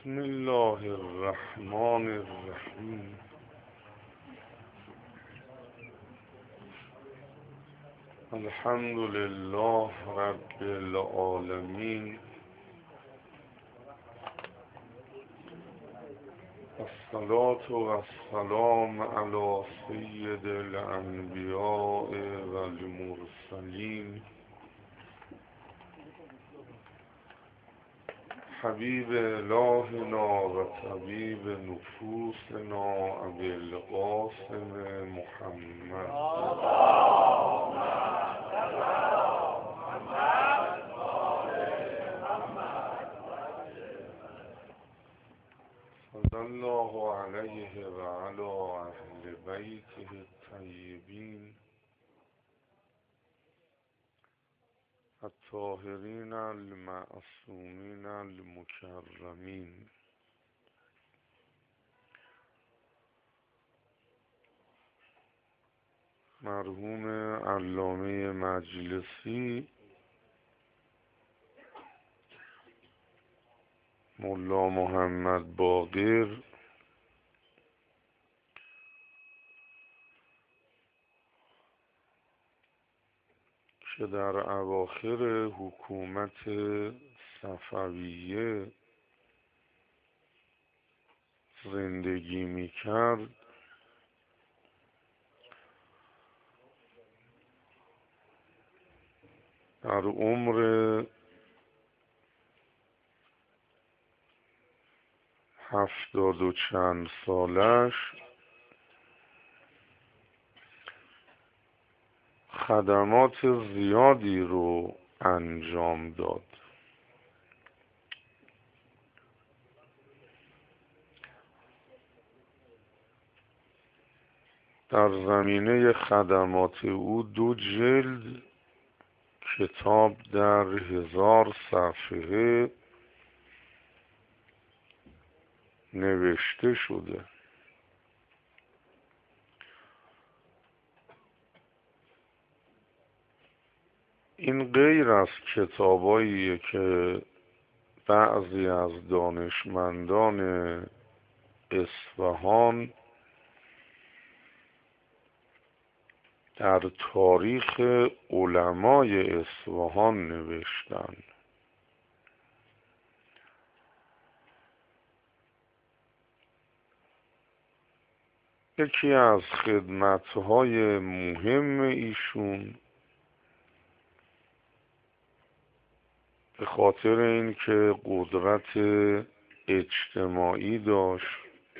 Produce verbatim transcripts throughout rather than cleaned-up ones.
بسم الله الرحمن الرحیم. الحمد لله رب العالمین، الصلاة والسلام علی سید الانبیاء والمرسلین، حبیب الهنا و طبیب نفوسنا ابی القاسم محمد صلی الله علیه و علی اهل بیته الطیبین الطاهرین المعصومین المکرمین. مرحوم علامه مجلسی، ملا محمد باقر، که در اواخر حکومت صفویه زندگی می کرد، در عمر هفتاد و چند سالش خدمات زیادی رو انجام داد. در زمینه خدمات او دو جلد کتاب در هزار صفحه نوشته شده. این غیر از کتاباییه که بعضی از دانشمندان اصفهان در تاریخ علمای اصفهان نوشتن. یکی از خدمت‌های مهم ایشون به خاطر اینکه قدرت اجتماعی داشت،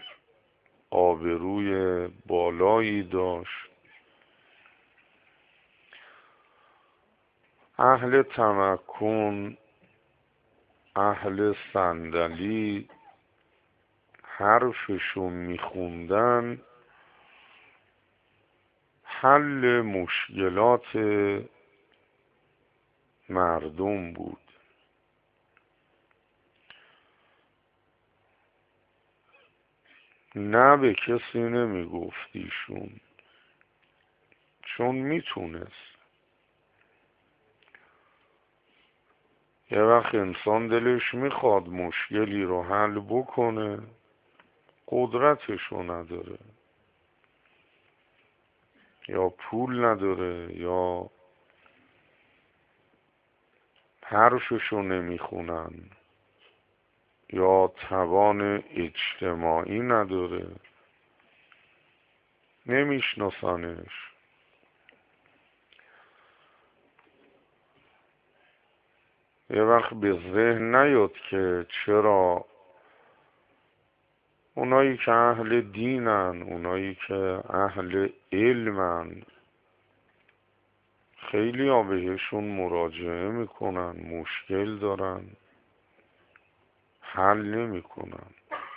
آبروی بالایی داشت، اهل تمکن، اهل صندلی حرفشون میخوندن، حل مشکلات مردم بود. نه به کسی نمیگفت ایشون، چون میتونست. یه وقت انسان دلش میخواد مشکلی رو حل بکنه، قدرتشو نداره، یا پول نداره، یا حرفشو نمیخونن، یا توان اجتماعی نداره، نمیشناسنش. یه وقت به ذهن نیاد که چرا اونایی که اهل دینن، اونایی که اهل علمن، خیلی ها بهشون مراجعه میکنن، مشکل دارن، حل نمیکنن،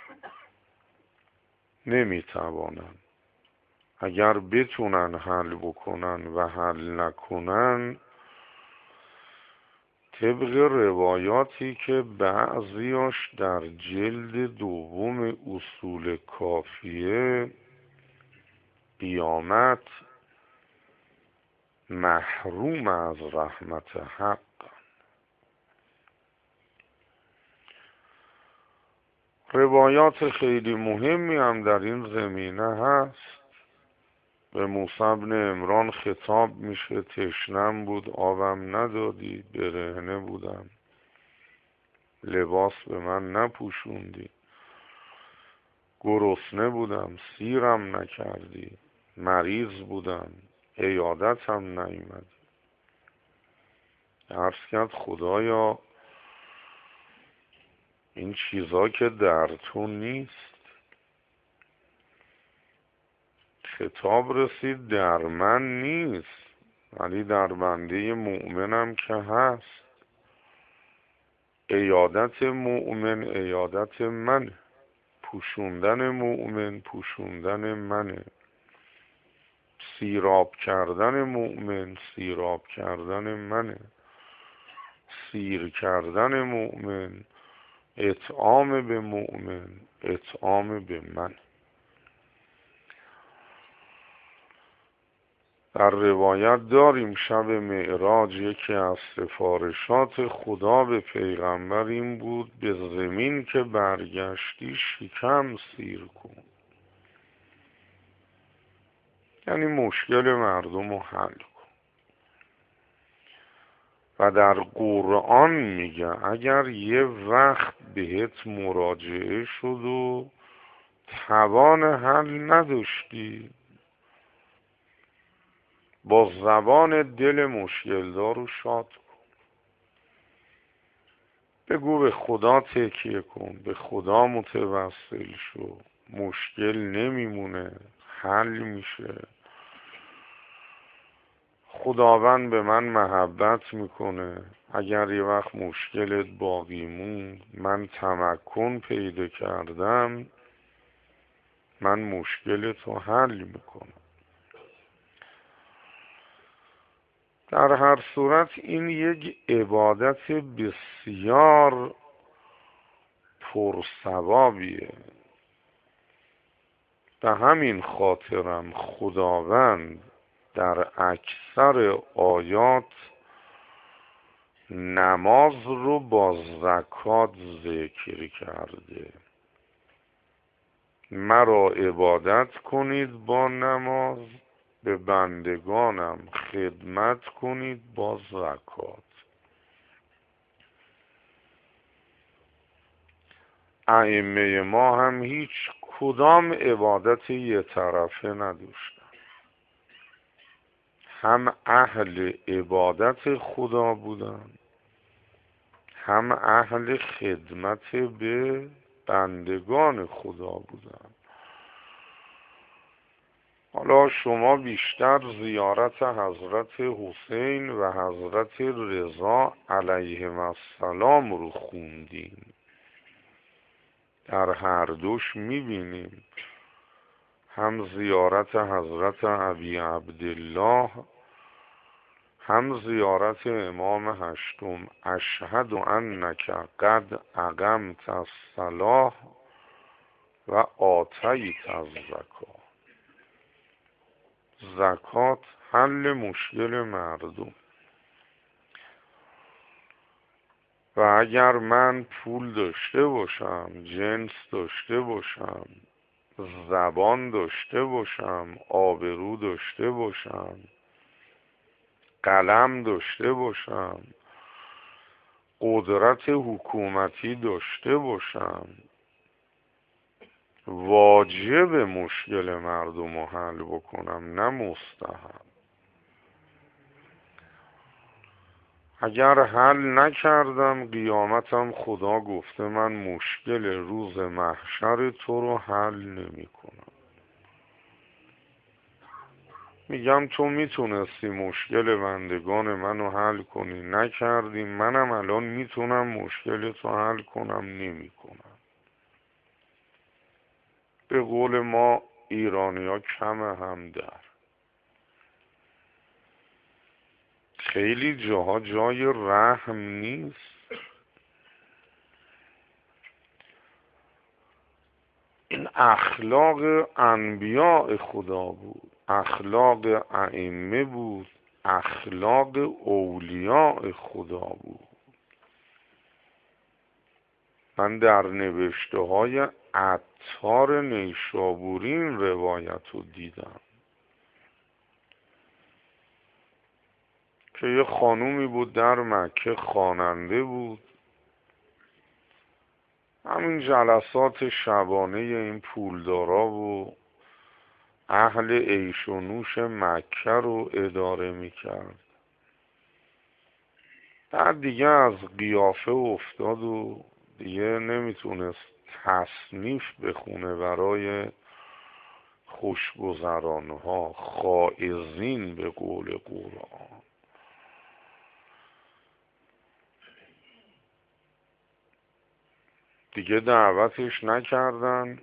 نمیتوانن. اگر بتونن حل بکنن و حل نکنن، طبق روایاتی که بعضیاش در جلد دوم اصول کافیه قیامت محروم از رحمت حق. روایات خیلی مهمی هم در این زمینه هست. به موسی بن عمران خطاب میشه تشنم بود آبم ندادی، برهنه بودم لباس به من نپوشوندی، گرسنه بودم سیرم نکردی، مریض بودم عیادتم نیامدی. عرض کرد خدایا این چیزا که در تو نیست. خطاب رسید در من نیست ولی در بنده مؤمنم که هست. عیادت مؤمن عیادت منه، پوشوندن مؤمن پوشوندن منه، سیراب کردن مؤمن سیراب کردن منه، سیر کردن مؤمن اطعام به مؤمن اطعام به من. در روایت داریم شب معراج یکی از سفارشات خدا به پیغمبر این بود به زمین که برگشتی شکم سیر کن، یعنی مشکل مردم رو حل کن. و در قرآن میگه اگر یه وقت بهت مراجعه شد و توان حل نداشتی، با زبان دل مشکل دار و شاد کن. بگو به خدا تکیه کن، به خدا متوسل شو، مشکل نمیمونه حل میشه. خداوند به من محبت میکنه، اگر یه وقت مشکلت باقی موند من تمکن پیدا کردم من مشکلتو حل میکنم. در هر صورت این یک عبادت بسیار پرثوابیه. به همین خاطرم خداوند در اکثر آیات نماز رو با زکات ذکر کرده. مرا عبادت کنید با نماز، به بندگانم خدمت کنید با زکات. ائمه ما هم هیچ کدام عبادت یه طرفه نداشتن، هم اهل عبادت خدا بودن هم اهل خدمت به بندگان خدا بودن. حالا شما بیشتر زیارت حضرت حسین و حضرت رضا علیهم السلام رو خوندین. در هر دوش میبینیم هم زیارت حضرت ابی عبدالله هم زیارت امام هشتم اشهد انک قد اقمت الصلاة و آتیت الزکاة. زکات حل مشکل مردم. و اگر من پول داشته باشم، جنس داشته باشم، زبان داشته باشم، آبرو داشته باشم، قلم داشته باشم، قدرت حکومتی داشته باشم، واجب مشکل مردم رو حل بکنم نه مستحب. اگر حل نکردم قیامتم خدا گفته من مشکل روز محشر تو رو حل نمی کنم. میگم تو میتونستی مشکل بندگان منو حل کنی نکردی، منم الان میتونم مشکل تو حل کنم نمی کنم. به قول ما ایرانی ها کم هم در. خیلی جاها جای رحم نیست. این اخلاق انبیاء خدا بود، اخلاق ائمه بود، اخلاق اولیاء خدا بود. من در نوشته های عطار نیشابوری این روایت رو دیدم که یه خانومی بود در مکه، خواننده بود. همین جلسات شبانه این پولدارا و اهل عیش و نوش مکه رو اداره میکرد. بعد دیگه از قیافه افتاد و دیگه نمیتونست تصنیف بخونه برای خوشگذرانها، خائزین به قول قرآن. دیگه دعوتش نکردن.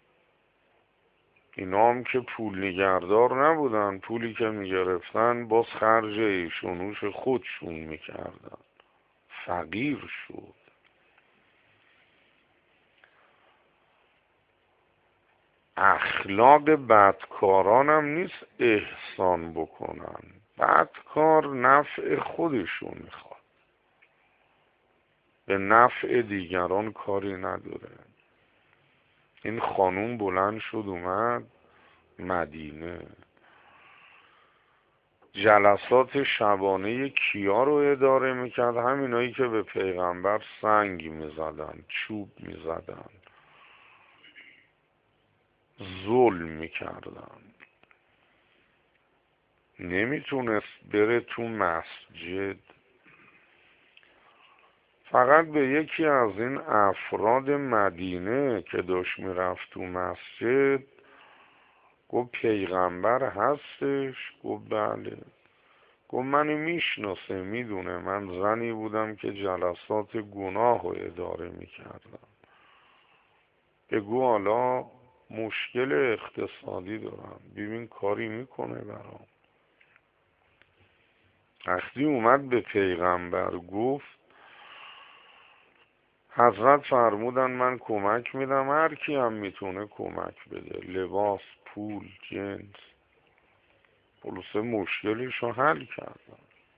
اینا هم که پول نگهدار نبودن، پولی که میگرفتن باز خرج عیش و نوش خودشون میکردن. فقیر شد. اخلاق بدکاران هم نیست احسان بکنن. بدکار نفع خودشون میخواد، به نفع دیگران کاری نداره. این خانوم بلند شد اومد مدینه، جلسات شبانه کیا رو اداره میکرد؟ همینایی که به پیغمبر سنگ میزدن، چوب میزدن، ظلم میکردن. نمیتونست بره تو مسجد. فقط به یکی از این افراد مدینه که داشت میرفت تو مسجد گفت پیغمبر هستش؟ گفت بله. گفت منو میشناسه، میدونه من زنی بودم که جلسات گناه رو اداره میکردم. بگو حالا مشکل اقتصادی دارم، ببین کاری میکنه برام. وقتی اومد به پیغمبر گفت، حضرت فرمودن من کمک میدم، هر کی هم میتونه کمک بده، لباس، پول، جنس. خلاصه مشکلش رو حل کردن.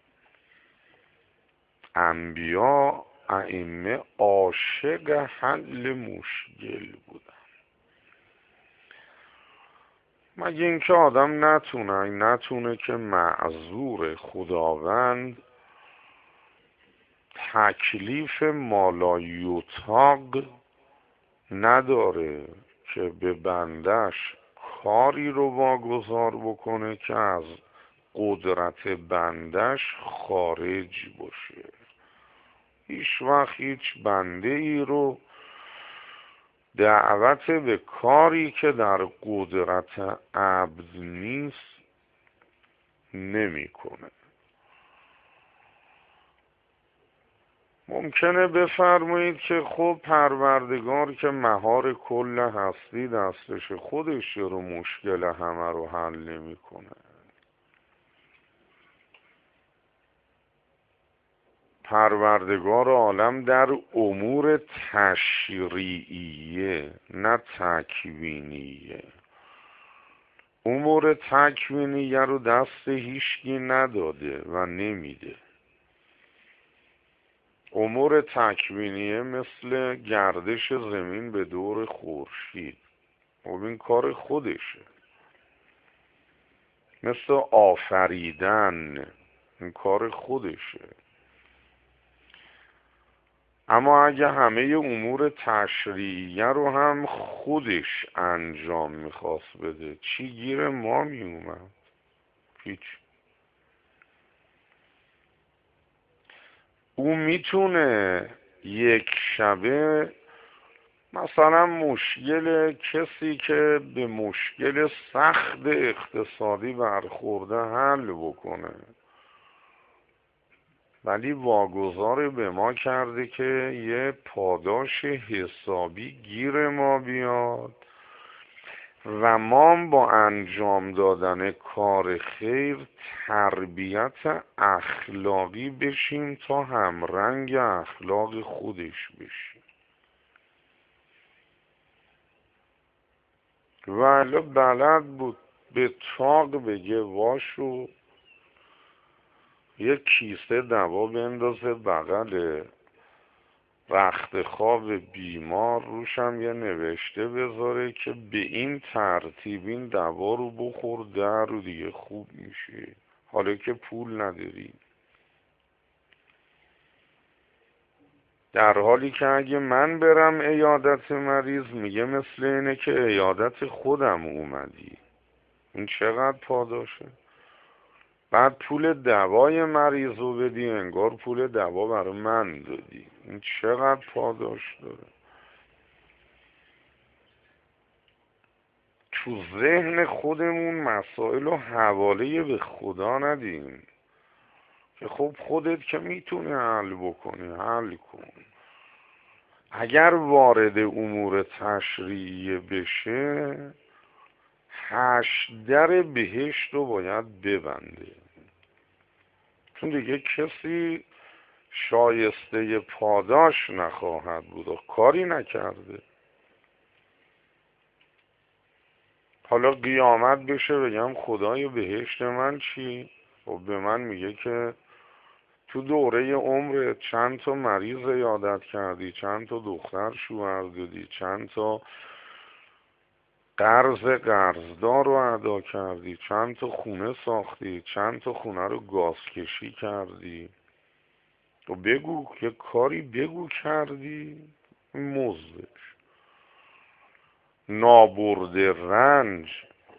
انبیا ائمه عاشق حل مشکل بودن. مگه اینکه آدم نتونه نتونه که معذور خداوند تکلیف مالایوتاق نداره که به بندش کاری رو واگذار بکنه که از قدرت بندش خارج باشه. هیچ وقت هیچ بنده ای رو دعوت به کاری که در قدرت عبد نیست نمی کنه. ممکنه بفرمایید که خب پروردگار که مهار کل هستی دستش، خودش رو مشکل همه رو حل نمی کنه. پروردگار عالم در امور تشریعیه نه تکوینیه. امور تکوینیه رو دست هیچکی نداده و نمیده. امور تکوینیه مثل گردش زمین به دور خورشید، خب این کار خودشه. مثل آفریدن، این کار خودشه. اما اگه همه امور تشریعیه رو هم خودش انجام میخواست بده، چی گیر ما میومد؟ هیچ. او میتونه یک شبه مثلا مشکل کسی که به مشکل سخت اقتصادی برخورده حل بکنه، ولی واگذار به ما کرده که یه پاداش حسابی گیر ما بیاد و ما با انجام دادن کار خیر تربیت اخلاقی بشیم تا همرنگ اخلاق خودش بشیم. ولی بلد بود به طاق بگه واشو یک کیسه دوا بندازه بغل رخت خواب بیمار روشم یه نوشته بذاره که به این ترتیب این دوا رو بخور در رو دیگه خوب میشه، حالا که پول نداری. در حالی که اگه من برم عیادت مریض میگه مثل اینه که عیادت خودم اومدی. این چقدر پاداشه؟ بعد پول دوای مریض رو بدی انگار پول دوا برای من دادی. این چقدر پاداش داره؟ تو ذهن خودمون مسائل رو حواله به خدا ندیم که خب خودت که میتونی حل بکنی حل کن. اگر وارد امور تشریعیه بشه هشت در بهشت رو باید ببنده، چون دیگه کسی شایسته پاداش نخواهد بود و کاری نکرده. حالا قیامت بشه بگم خدای بهشت من چی؟ و به من میگه که تو دوره عمرت چند تا مریض عیادت کردی، چند تا دختر شوهر دادی، چند تا قرض قرضدار رو ادا کردی، چند تا خونه ساختی، چند تا خونه رو گاز کشی کردی. تو بگو که کاری بگو کردی مزدش. نابرد رنج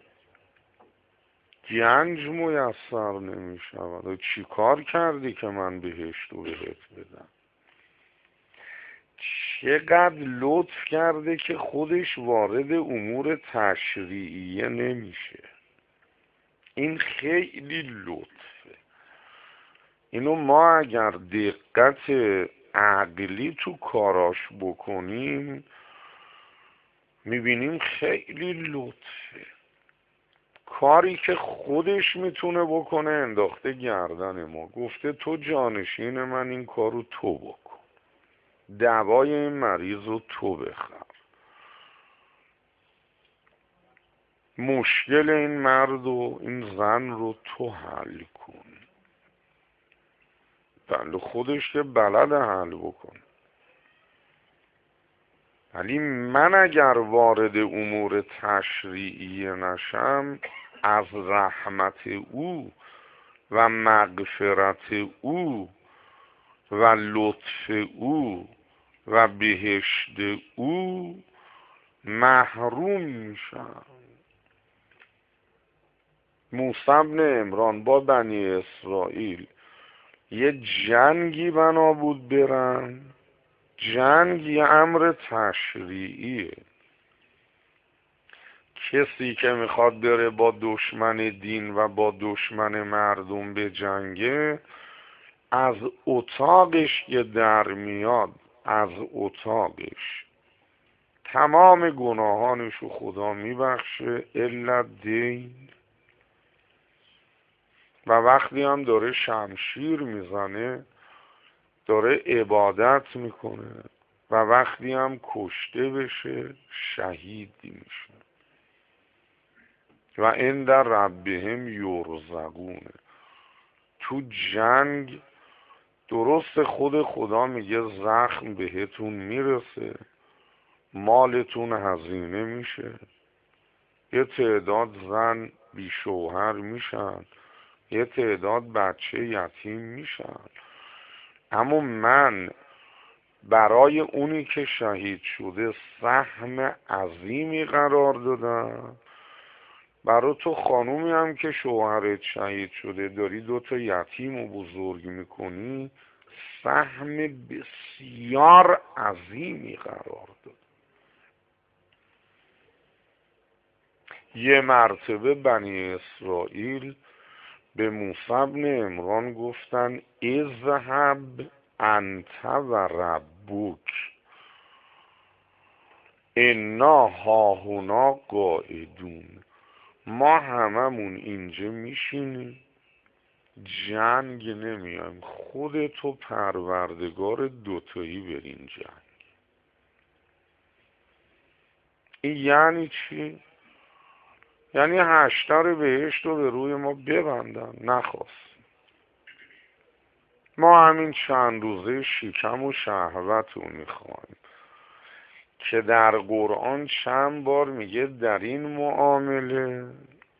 گنج میسر نمی شود. و چی کار کردی که من بهشت رو بهت بدم؟ چقدر لطف کرده که خودش وارد امور تشریعیه نمیشه. این خیلی لطفه. اینو ما اگر دقت عقلی تو کاراش بکنیم میبینیم خیلی لطفه. کاری که خودش میتونه بکنه انداخته گردن ما، گفته تو جانشین من، این کارو تو بکن، دوای این مریض رو تو بخر، مشکل این مرد و این زن رو تو حل کن. بله خودش که بلد حل بکن. ولی من اگر وارد امور تشریعی نشم از رحمت او و مغفرت او و لطف او و بهشت او محروم میشم. موسی بن عمران با بنی اسرائیل یه جنگی بنا بود برن. جنگ یه امر تشریعیه. کسی که میخواد بره با دشمن دین و با دشمن مردم به جنگه، از اتاقش که در میاد، از اتاقش تمام گناهانشو خدا میبخشه الا دین. و وقتی هم داره شمشیر میزنه داره عبادت میکنه و وقتی هم کشته بشه شهید میشه. و این در ربهم یرزقونه. تو جنگ درست خود خدا میگه زخم بهتون میرسه، مالتون هزینه میشه، یه تعداد زن بی شوهر میشن، یه تعداد بچه یتیم میشن. اما من برای اونی که شهید شده سهم عظیمی قرار دادم. برای تو خانومی هم که شوهرت شهید شده داری دوتا یتیم و بزرگ میکنی سهم بسیار عظیمی قرار داد. یه مرتبه بنی اسرائیل به موسی بن عمران گفتن اذهب انت و ربک انا هاهنا قاعدون. ما هممون اینجا میشینیم جنگ نمیایم، خودت و پروردگار دوتایی برین جنگ. این یعنی چی؟ یعنی هشتر بهشت رو به روی ما ببندن. نخواست ما همین چند روزه شیکم و شهوت رو میخوایم که در قرآن چند بار میگه در این معامله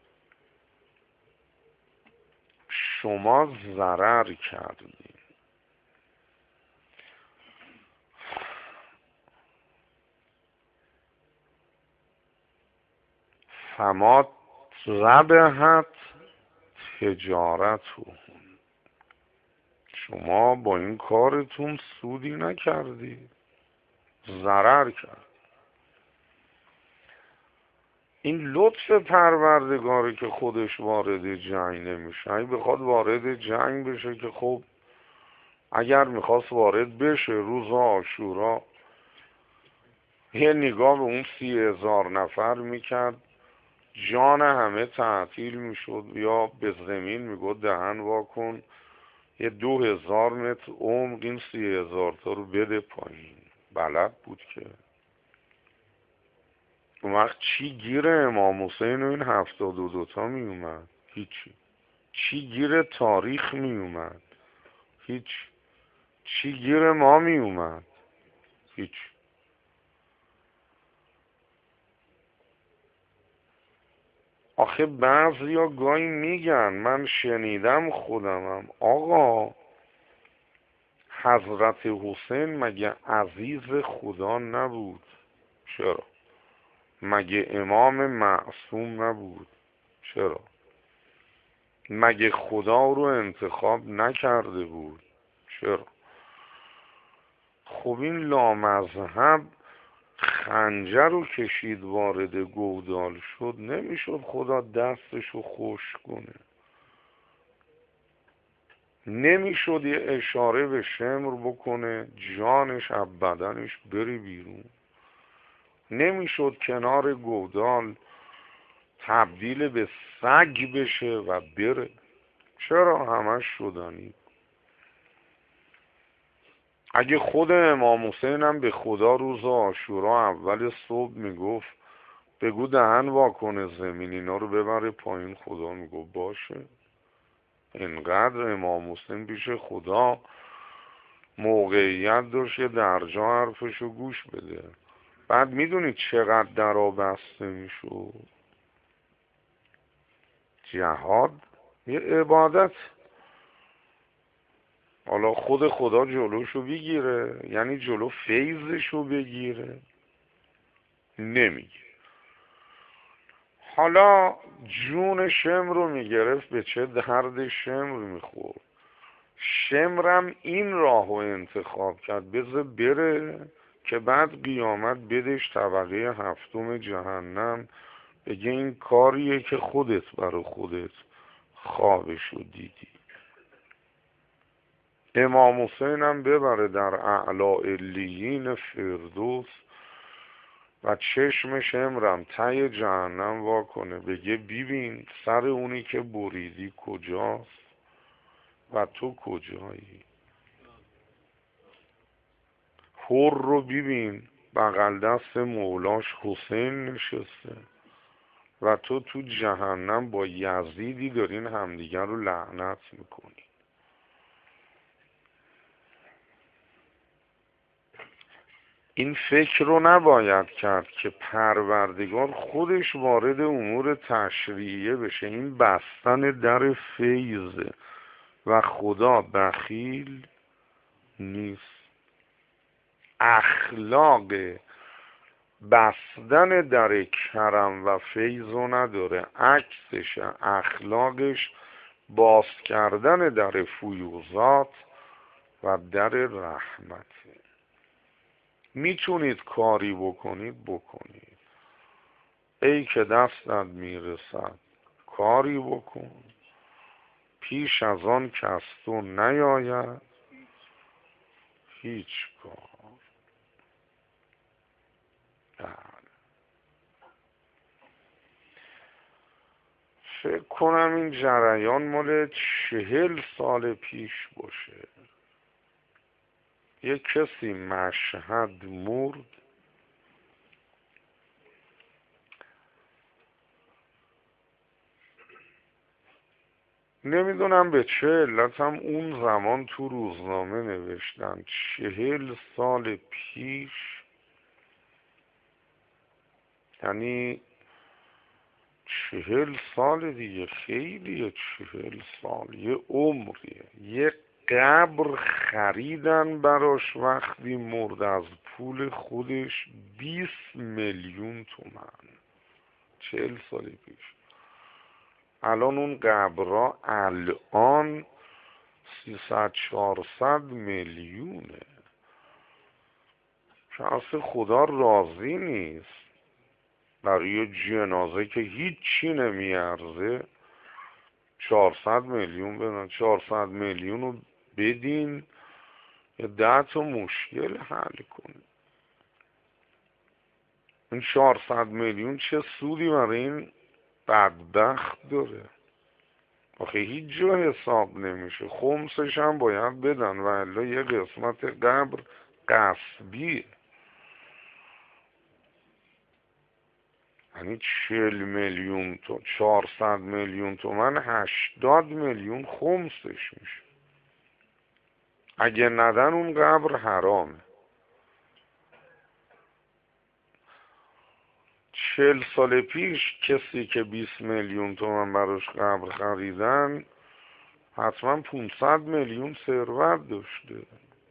شما ضرر کردید. فما ربحت تجارت، شما با این کارتون سودی نکردید، ضرر کرد. این لطف پروردگاره که خودش وارد جنگ نمیشه. اگه بخواد وارد جنگ بشه که خب اگر میخواست وارد بشه روز عاشورا یه نگاه به اون سی هزار نفر میکرد، جان همه تعطیل میشد، یا به زمین میگود دهن واکن، یه دو هزار متر عمق این سی هزار تا رو بده پایین. بلد بود که اون وقت چی گیر امام حسین و این هفتاد و دوتا می اومد؟ هیچی. چی گیر تاریخ می اومد؟ هیچ. چی گیر ما می اومد؟ هیچ. آخه بعضی ها گاهی میگن، من شنیدم خودمم، آقا حضرت حسین مگه عزیز خدا نبود؟ چرا؟ مگه امام معصوم نبود؟ چرا؟ مگه خدا رو انتخاب نکرده بود؟ چرا؟ خب این لامذهب خنجر رو کشید وارد گودال شد، نمیشد خدا دستشو خوش کنه؟ نمیشد یه اشاره به شمر بکنه جانش از بدنش بری بیرون؟ نمیشد کنار گودال تبدیل به سگ بشه و بره؟ چرا همش شدنی؟ اگه خود امام حسین هم به خدا روز عاشورا اول صبح میگفت بگو دهن واکنه زمین اینا رو ببره پایین، خدا میگفت باشه. اینقدر امام حسین پیش خدا موقعیت داشت که درجا حرفشو گوش بده. بعد میدونید چقدر درا بسته میشد؟ جهاد یه عبادت، حالا خود خدا جلوشو بگیره، یعنی جلو فیضشو بگیره، نمیگه. حالا جون شمر رو میگرفت، به چه درد شمر میخورد؟ شمرم این راه رو انتخاب کرد بذار بره که بعد قیامت بدش طبقه هفتم جهنم، بگه این کاریه که خودت برا خودت خوابشو دیدی. امام حسین هم ببره در اعلی علیین فردوس و چشم شمرم ته جهنم واکنه، بگه ببین سر اونی که بریدی کجاست و تو کجایی؟ حر رو ببین بغل دست مولاش حسین نشسته و تو تو جهنم با یزیدی دارین همدیگر رو لعنت میکنی. این فکر رو نباید کرد که پروردگار خودش وارد امور تشریعیه بشه. این بستن در فیضه و خدا بخیل نیست. اخلاق بستن در کرم و فیض رو نداره، عکسش اخلاقش باز کردن در فیوزات و در رحمته. میتونید کاری بکنید بکنید، ای که دستت میرسد کاری بکن، پیش از آن کس تو نیاید هیچ کار. فکر کنم این جریان مال چهل سال پیش باشه. یک کسی مشهد مرد، نمیدونم به چه علت هم اون زمان تو روزنامه نوشتن چهل سال پیش، یعنی چهل سال دیگه، خیلیه چهل سال، یه عمریه، یه قبر خریدن براش وقتی مرد از پول خودش بیست میلیون تومن. چهل سال پیش. الان اون قبرها الان سیصد چهارصد میلیونه که اصلا خدا راضی نیست برای جنازه که هیچی نمیارزه چهارصد میلیون بدن. چهارصد میلیون رو بدین یه ده تا مشکل حل کنید. این چهارصد میلیون چه سودی برای این بدبخت داره؟ آخه هیچ جا حساب نمیشه. خمسش هم باید بدن و الا یه قسمت قبر غصبیه. یعنی چهل میلیون تو چهارصد میلیون تومن هشتاد میلیون خمسش میشه. اگه ندن اون قبر حرامه. چهل سال پیش کسی که بیست میلیون تومن براش قبر خریدن حتما پونصد میلیون ثروت داشته.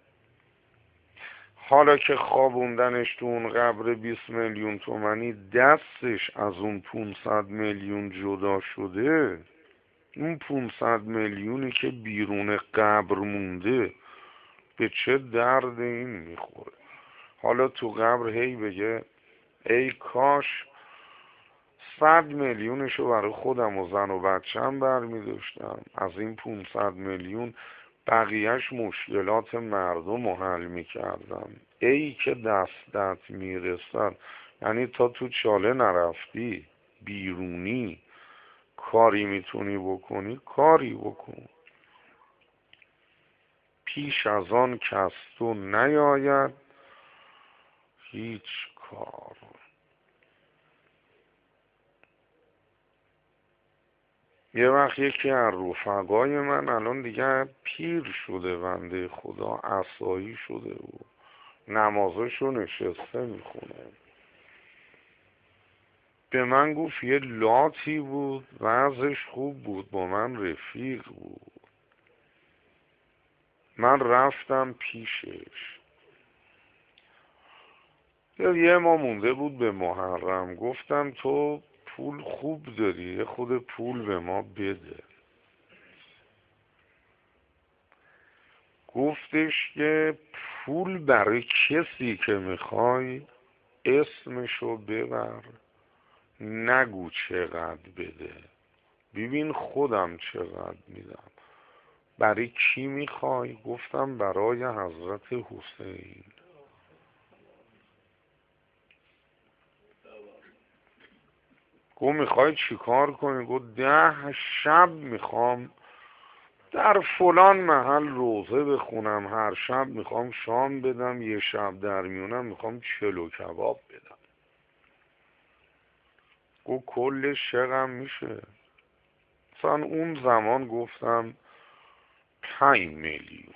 حالا که خوابوندنش تو اون قبر بیست میلیون تومنی دستش از اون پونصد میلیون جدا شده، اون پونصد میلیونی که بیرون قبر مونده به چه درد این میخوره؟ حالا تو قبر هی بگه ای کاش صد میلیونشو برای خودم و زن و بچم برمی داشتم، از این پونصد میلیون بقیهش مشکلات مردم رو حل میکردم. ای که دستت میرسد. یعنی تا تو چاله نرفتی بیرونی کاری میتونی بکنی کاری بکن. پیش از آن کس تو نیاید هیچ کار. یه وقت یکی از رفقای من الان دیگه پیر شده بنده خدا، عصایی شده و نمازشو نشسته میخونه، به من گفت یه لاتی بود وضعش خوب بود با من رفیق بود. من رفتم پیشش، یه ما مونده بود به محرم. گفتم تو پول خوب داری، یه خود پول به ما بده. گفتش که پول برای کسی که میخوای اسمشو ببر، نگو چقدر بده، ببین خودم چقدر میدم. برای کی میخوای؟ گفتم برای حضرت حسین. گفت میخوای چیکار کنی؟ گفت ده شب میخوام در فلان محل روزه بخونم، هر شب میخوام شام بدم، یه شب در میونم میخوام چلو کباب بدم. گفت کلش چقدر میشه؟ مثلا اون زمان گفتم پنج میلیون.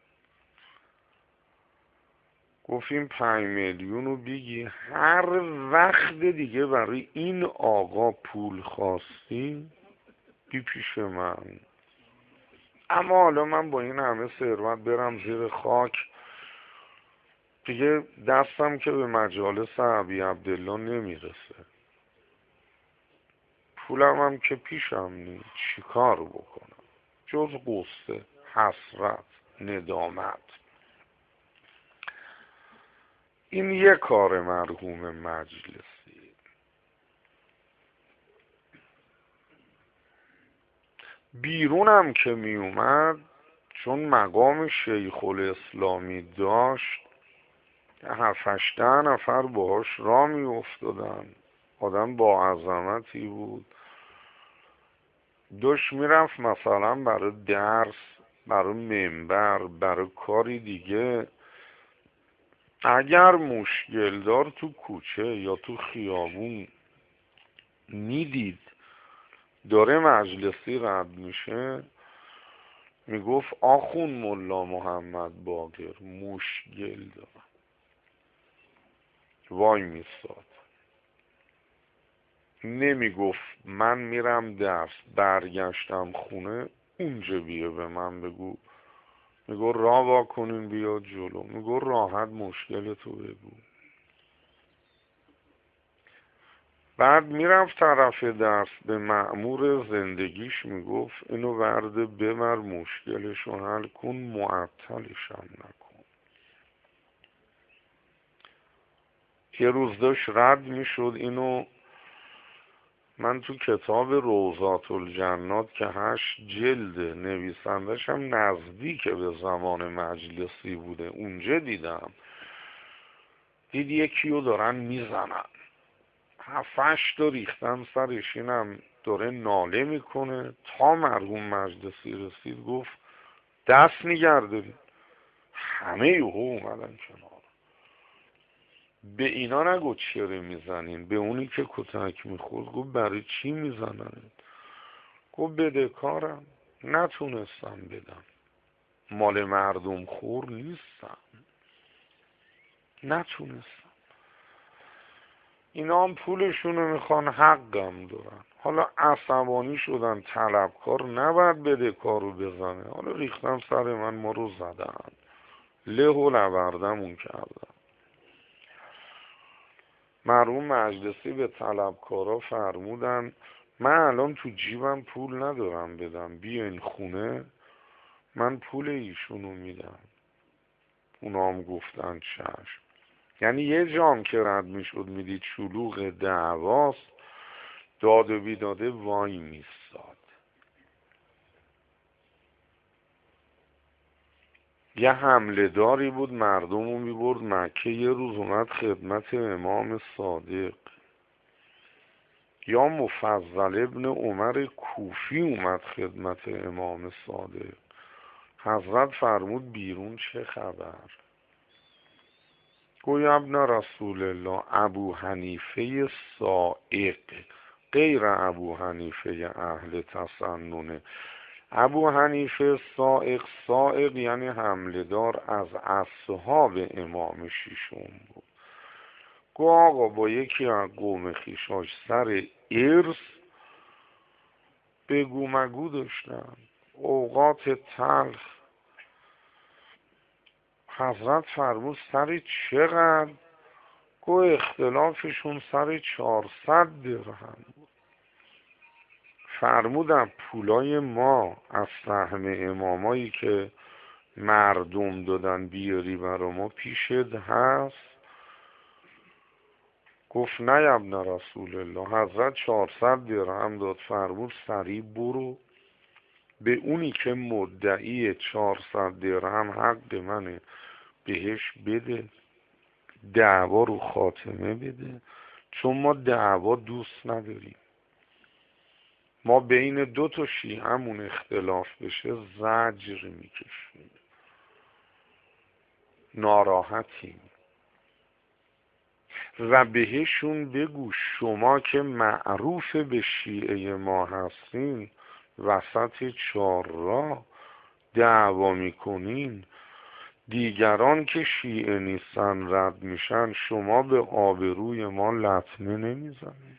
گفتیم پنج میلیون رو بگی هر وقت دیگه برای این آقا پول خواستیم بی پیش من. اما حالا من با این همه ثروت برم زیر خاک دیگه، دستم که به مجالس ابی عبدالله نمیرسه، پولم هم که پیشم نیست، چیکار بکنم جز قصه، حسرت، ندامت. این یه کار مرحوم مجلسی. بیرونم که می اومد، چون مقام شیخ الاسلامی داشت، هفتش ده نفر باهاش را می افتادن. آدم با عظمتی بود. داشت میرفت مثلا برای درس، برای منبر، برای کاری دیگه، اگر مشکل دار تو کوچه یا تو خیابون میدید داره مجلسی رد میشه، میگفت آخون ملا محمد باقر مشکل دارم. وای میستاد، نمیگفت من میرم درس، برگشتم خونه اونجا بیا به من بگو. میگو راه وا کنین بیاد جلو. میگو راحت مشکل تو بگو. بعد میرفت طرف درس به مأمور زندگیش میگفت اینو ورده ببر مشکلشو حل کن، معطلشم نکن. یه روز داشت رد میشد اینو، من تو کتاب روضات الجنات که هشت جلده، نویسندش هم نزدیک به زمان مجلسی بوده، اونجا دیدم. دید یکیو دارن میزنن، هفتش تا ریختن سرش، اینم داره ناله میکنه. تا مرحوم مجلسی رسید گفت دست نگردارید. همه یهو اومدن کنار. به اینا نگو چرا میزنین، به اونی که کتک میخورد گفت برای چی میزنن؟ گفت بده کارم، نتونستم بدم، مال مردم خور نیستم، نتونستم. اینا هم پولشونو میخوان، حقم دارن. حالا عصبانی شدن، طلبکار نباید بده کارو بزنه. حالا ریختن سر من، ما رو زدن، له و لوردمون کردن. مرحوم مجلسی به طلبکارا فرمودن من الان تو جیبم پول ندارم بدم، بیاین خونه من پول ایشونو میدم. اونا هم گفتن چشم. یعنی یه جام که رد میشد میدید شلوغ دعواست، داد و بیداده وای میستاد. یه حمله داری بود مردمو میبرد مکه، یه روز اومد خدمت امام صادق، یا مفضل ابن عمر کوفی اومد خدمت امام صادق. حضرت فرمود بیرون چه خبر؟ گوی ابن رسول الله ابو حنیفه سائق، غیر ابو حنیفه اهل تسننه. ابو حنیفه سائق، سائق یعنی حمله دار، از اصحاب امام شیشم بود. گو آقا با یکی از قوم خیشاش سر ارث بگو مگو داشتن، اوقات تلخ. حضرت فرمود سر چقدر؟ گو اختلافشون سر چهارصد درهم بود. فرمودم پولای ما از سهم امامایی که مردم دادن بیاری برا ما پیشت هست؟ گفت نه ابن رسول الله. حضرت چهارصد درهم داد. فرمود سریع برو به اونی که مدعی چهارصد درهم حق منه بهش بده، دعوا رو خاتمه بده، چون ما دعوا دوست نداریم. ما بین دو تا شیعه‌مون اختلاف بشه زجر میکشیم، ناراحتیم. و بهشون بگو شما که معروف به شیعه ما هستین، وسط چهار راه دعوا میکنین، دیگران که شیعه نیستن رد میشن، شما به آبروی ما لطمه نمیزنین.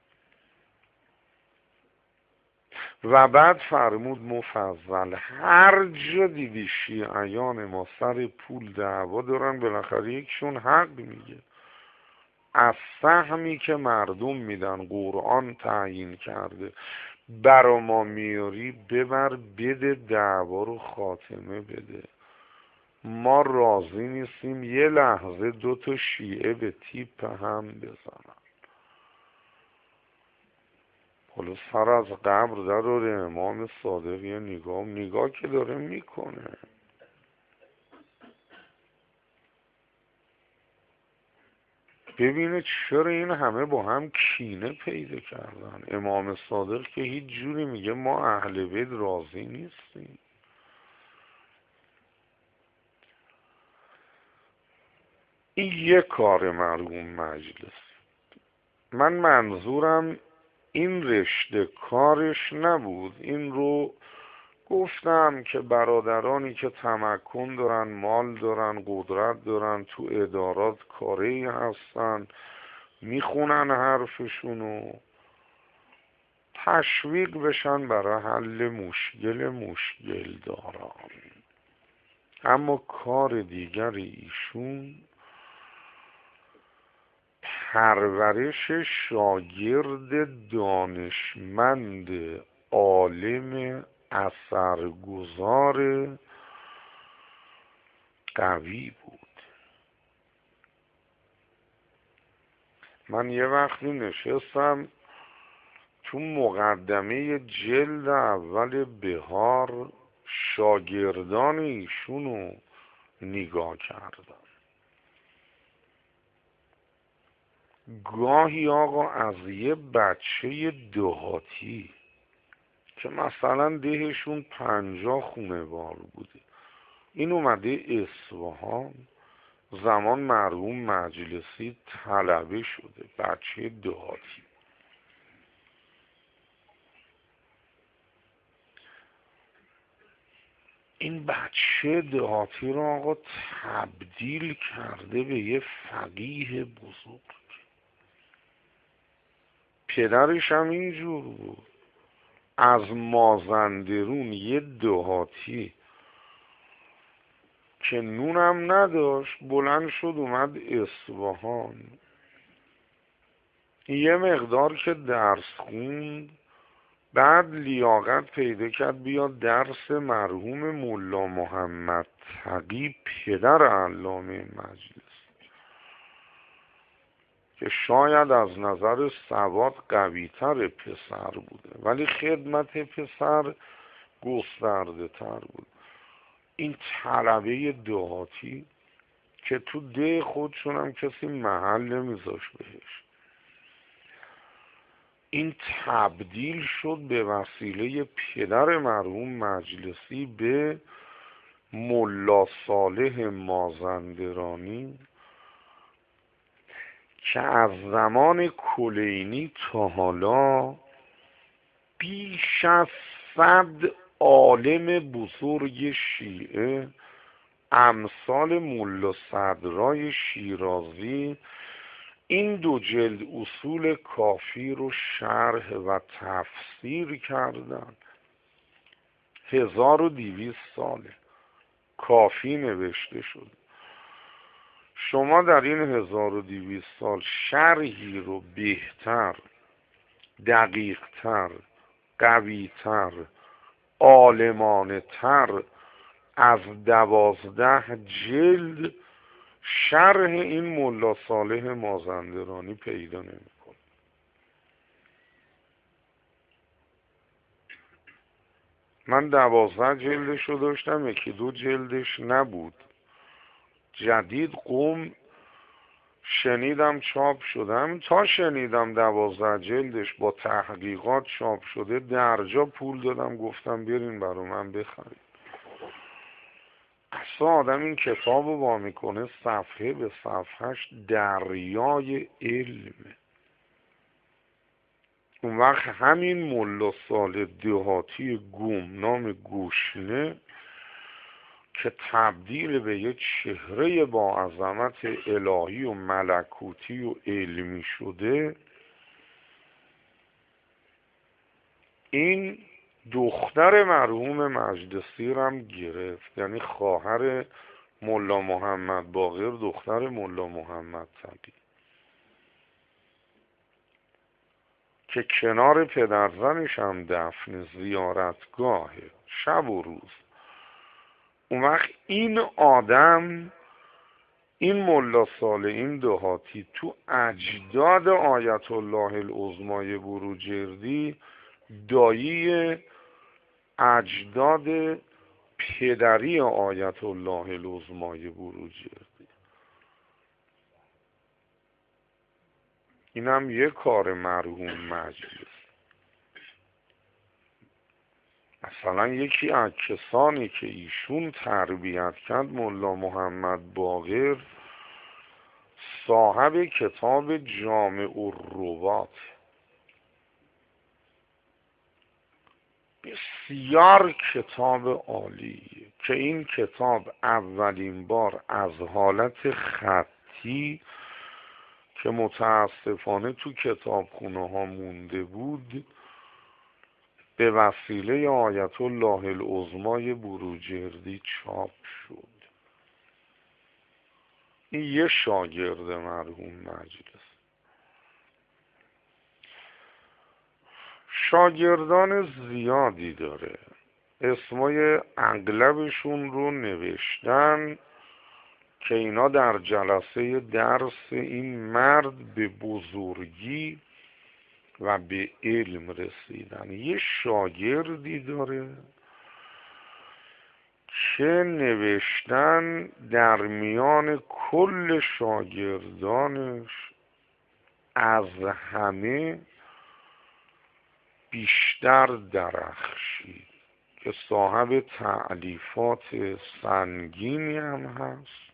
و بعد فرمود مفضل هر جا دیدی شیعیان ما سر پول دعوا دارن، بالاخره یکشون حق میگه. از سهمی که مردم میدن قرآن تعیین کرده، برا ما میاری ببر بده، دعوا رو خاتمه بده. ما راضی نیستیم یه لحظه دو تا شیعه به تیپ هم بزنن. حالا سر از قبر در داره امام صادق یه نگاه نگاه که داره میکنه. ببینه چرا این همه با هم کینه پیدا کردن. امام صادق که هیچ جوری میگه ما اهل بیت راضی نیستیم. این یه کار مرحوم مجلس. من منظورم این رشته کارش نبود. این رو گفتم که برادرانی که تمکن دارن، مال دارن، قدرت دارن، تو ادارات کاری هستن، میخونن حرفشونو، تشویق بشن برای حل مشکل مشکل داران. اما کار دیگر ایشون پرورش شاگرد دانشمند عالم اثرگذار قوی بود. من یه وقتی نشستم تو مقدمه جلد اول بهار شاگردان ایشونو نگاه کردم. گاهی آقا از یه بچه دهاتی که مثلا دهشون پنجاه خونه‌وار بوده، این اومده اصفهان، زمان مرحوم مجلسی طلبه شده، بچه دهاتی. این بچه دهاتی رو آقا تبدیل کرده به یه فقیه بزرگ. پدرش هم اینجور بود، از مازندرون یه دهاتی که نونم نداشت بلند شد اومد اصفهان، یه مقدار که درس خوند، بعد لیاقت پیدا کرد بیاد درس مرحوم ملا محمد تقی پدر علامه مجلس که شاید از نظر سواد قوی‌تر پسر بوده ولی خدمت پسر گسترده تر بود. این طلبه دهاتی که تو ده خودشون هم کسی محل نمیذاش بهش، این تبدیل شد به وسیله پدر مرحوم مجلسی به ملا صالح مازندرانی که از زمان کلینی تا حالا بیش از صد عالم بزرگ شیعه امثال ملا صدرای شیرازی این دو جلد اصول کافی رو شرح و تفسیر کردن. هزار و دویست ساله کافی نوشته شد. شما در این هزار و دویست سال شرحی رو بهتر، دقیقتر، قویتر، عالمانه تر از دوازده جلد شرح این ملا صالح مازندرانی پیدا نمی‌کنه. من دوازده جلدش رو داشتم، یکی دو جلدش نبود. جدید قم شنیدم چاپ شدم، تا شنیدم دوازده جلدش با تحقیقات چاپ شده، درجا پول دادم گفتم برین برا من بخرید. اصلا آدم این کتاب رو با میکنه صفحه به صفحهش دریای علمه. اون وقت همین ملا صالح دهاتی گمنام گشنه که تبدیل به یک چهره با عظمت الهی و ملکوتی و علمی شده، این دختر مرحوم مجلسی رو هم گرفت، یعنی خواهر ملا محمد باقر دختر ملا محمد تقی که کنار پدرزنش هم دفن زیارتگاهه شب و روز. اون وقت این آدم، این ملا صالح این دهاتی تو اجداد آیت الله العظمای بروجردی دایی اجداد پدری آیت الله العظمای بروجردی. اینم یه کار مرحوم مجلس. مثلا یکی از کسانی که ایشون تربیت کرد ملا محمد باقر، صاحب کتاب جامع الروات، بسیار کتاب عالیه که این کتاب اولین بار از حالت خطی که متاسفانه تو کتابخونه ها مونده بود به وسیله آیت الله العظمای بروجردی چاپ شد. این یه شاگرد مرحوم مجلس. شاگردان زیادی داره، اسمای اغلبشون رو نوشتن که اینا در جلسه درس این مرد به بزرگی و به علم رسیدن. یه شاگردی داره که نوشتن در میان کل شاگردانش از همه بیشتر درخشید، که صاحب تألیفات سنگینی هم هست.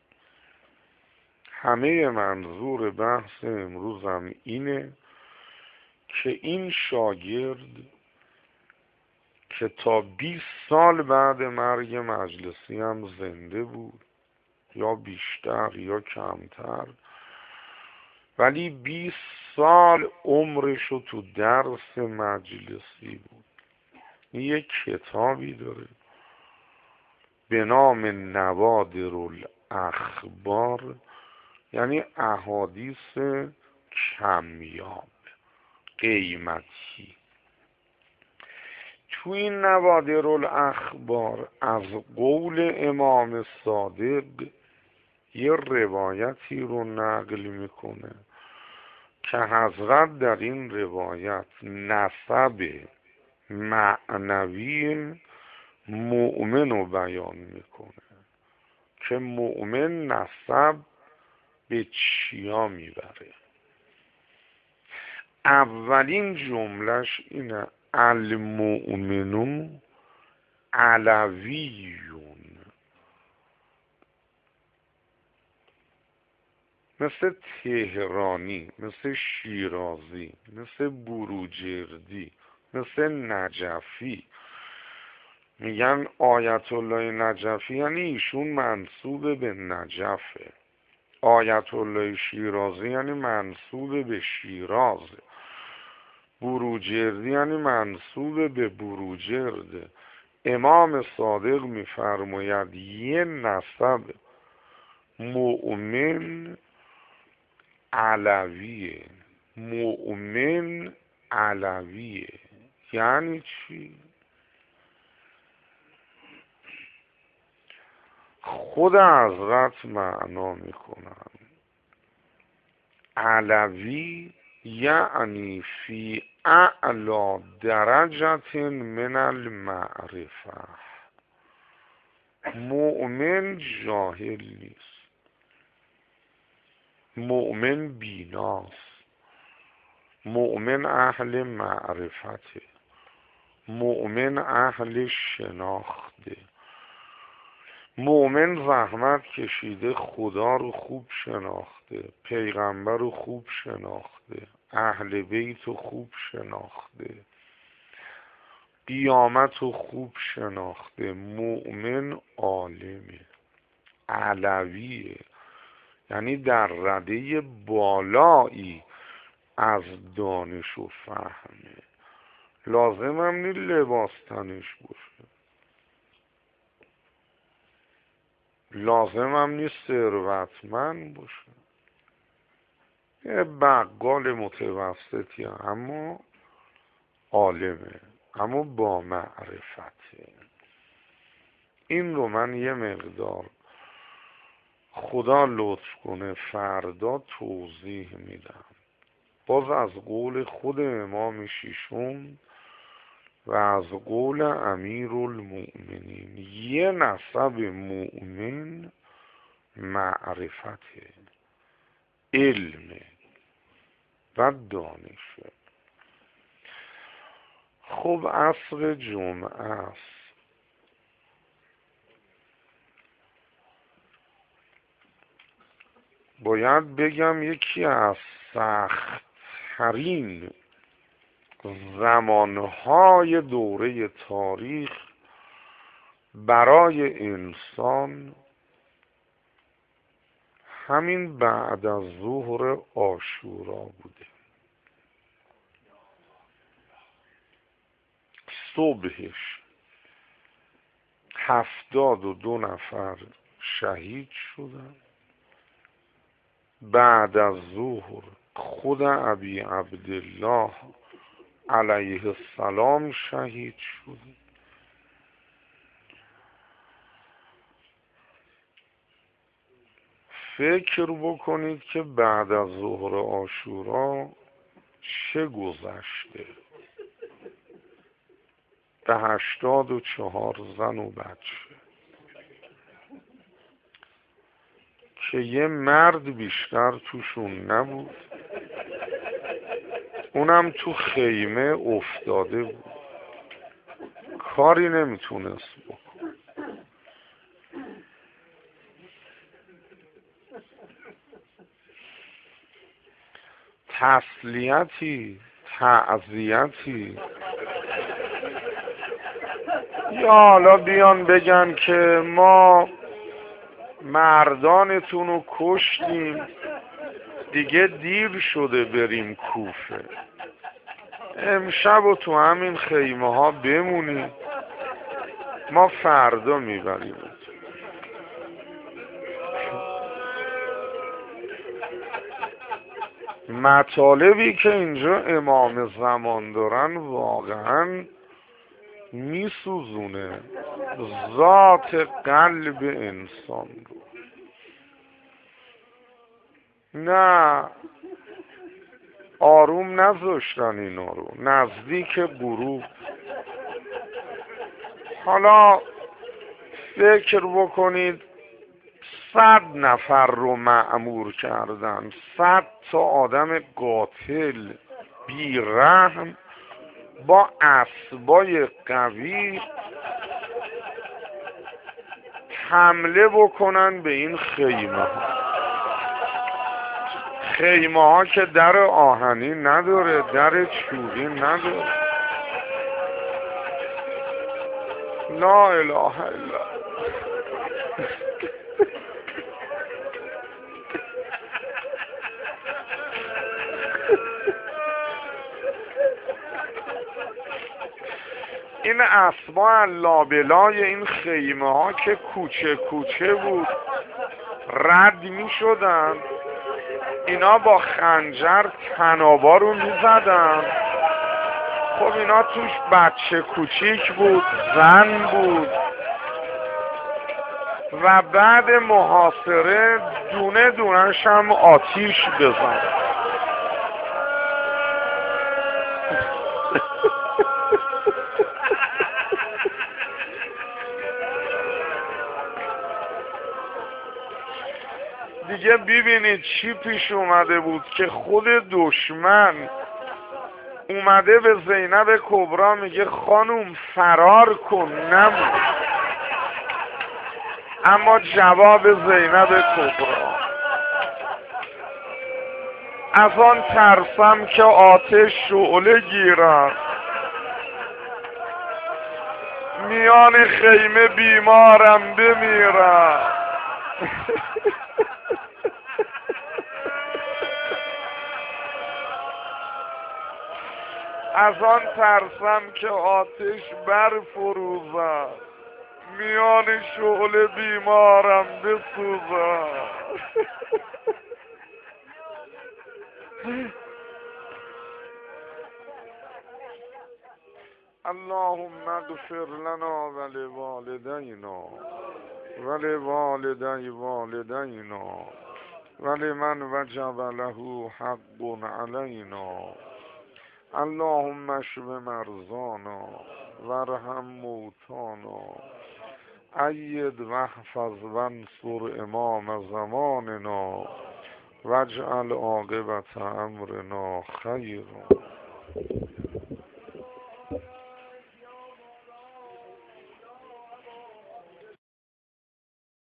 همه منظور بحث امروزم اینه که این شاگرد که تا بیست سال بعد مرگ مجلسی هم زنده بود، یا بیشتر یا کمتر، ولی بیست سال عمرشو تو درس مجلسی بود. این یک کتابی داره به نام نوادر الاخبار، یعنی احادیث کمیاب قیمتی. تو این نوادر الاخبار از قول امام صادق یه روایتی رو نقل میکنه که حضرت در این روایت نسب معنوی مؤمن رو بیان میکنه که مؤمن نسب به چیا میبره. اولین جملش اینه: المؤمنو علویون. مثل تهرانی، مثل شیرازی، مثل بروجردی، مثل نجفی. میگن آیت الله نجفی یعنی ایشون منسوب به نجفه. آیت الله شیرازی یعنی منسوب به شیراز. بروجردی یعنی منسوب به بروجرد. امام صادق میفرماید یه نسب مؤمن علویه. مؤمن علویه یعنی چی؟ خود حضرت معنا میکنن علوی یعنی فی اعلا درجت من المعرفه. مؤمن جاهل نیست، مؤمن بیناست، مؤمن اهل معرفته، مؤمن اهل شناخته. مؤمن زحمت کشیده، خدا رو خوب شناخته، پیغمبر رو خوب شناخته، اهل بیت رو خوب شناخته، قیامت رو خوب شناخته. مؤمن عالمه، علویه، یعنی در رده بالایی از دانش و فهمه. لازم هم نی لباس تنش باشه، لازم هم نیست ثروتمند باشه، یه بقال متوسطی اما عالمه، اما با معرفته. این رو من یه مقدار خدا لطف کنه فردا توضیح میدم، باز از قول خود امام شیشم و از قول امیر المؤمنین. یه نسب مؤمن معرفته، علم و دانشه. خب عصر جمعه است، باید بگم یکی از سخت ترین زمانهای دوره تاریخ برای انسان همین بعد از ظهر عاشورا بوده. صبحش هفتاد و دو نفر شهید شدن، بعد از ظهر خود ابی عبدالله علیه السلام شهید شد. فکر بکنید که بعد از ظهر عاشورا چه گذشته به هشتاد و چهار زن و بچه که یه مرد بیشتر توشون نبود، اونم تو خیمه افتاده بود، کاری نمیتونست بکن. تسلیتی، تعزیتی، یا حالا بیان بگن که ما مردانتون رو کشتیم دیگه دیر شده بریم کوفه، امشب و تو همین خیمه ها بمونیم، ما فردا میبریم. مطالبی که اینجا امام زمان دارن واقعا میسوزونه ذات قلب انسان رو. نه آروم نذاشتن اینا رو، نزدیک غروب. حالا فکر بکنید صد نفر رو مأمور کردن، صد تا آدم قاتل بیرحم با اسبای قوی حمله بکنن به این خیمه ها. خیمه ها که در آهنی نداره، در چوبی نداره. لا اله الا این اسبا لابلای این خیمه ها که کوچه کوچه بود رد می شدن، اینا با خنجر تنابا رو می زدن. خب اینا توش بچه کوچیک بود، زن بود، و بعد محاصره دونه دونش هم آتیش بزن. دیگه ببینید چی پیش اومده بود که خود دشمن اومده به زینب کبرا میگه خانوم فرار کن، نمون. اما جواب زینب کبرا از آن ترسم که آتش شعله گیرد، میان خیمه بیمارم بمیرم. از آن ترسم که آتش برفروزد، میان شعله بیمارم بسوزد. اللهم اغفر لنا ولوالدینا ولوالدی والدینا ولمن وجب له حق علینا. اللهم اشف مرضانا وارحم موتانا اید واحفظ وانصر امام زماننا واجعل عاقبت امرنا خیرا.